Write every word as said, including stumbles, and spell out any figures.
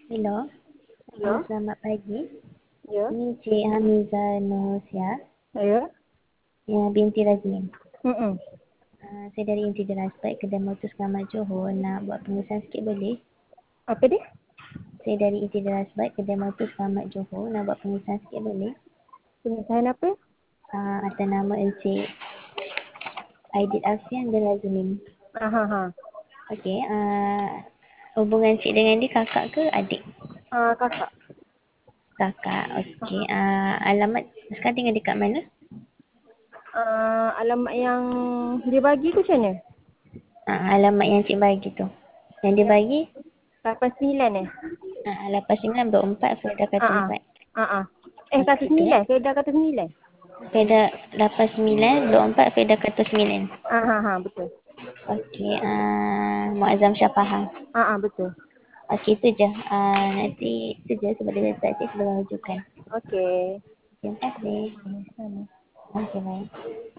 Hello, uh, Ya, selamat pagi. ya, Ini Cik Hamiza Nursia, ya. ya, binti Razmin. Mm-mm. Uh, saya dari Inti Aspek, Kedai Motor Selamat Johor. Nak buat pengesahan sikit boleh? Apa dia? Saya dari Inti Aspek, Kedai Motor Selamat Johor. Nak buat pengesahan sikit boleh? Pengesahan apa? Uh, atas nama Encik Aidit Alfian bin Razmin. Aha, ha. Okey, uh, hubungan Cik dengan dia kakak ke adik? Ah, kakak. Kakak, okey. Uh, alamat sekarang tinggal dekat mana? Ah, alamat yang dia bagi tu macam mana? Uh, alamat yang Cik bagi tu. Yang dia Yang bagi lapan sembilan eh? Ah, lapan sembilan empat Firda kata Ah, ah. empat. Ah, ah. Eh, Ah, kata betul. sembilan. Saya dah kata sembilan. Firda lapan sembilan empat Firda kata sembilan. Ah, ha, ha. Betul. Okey, ah Muazzam Shah faham. Ah, ah. Betul. Okey, itu je. Ah nanti itu je sebab dia website cik sebelum rujukan. Okey. Terima kasih. Hmm, sama. Okey, baik.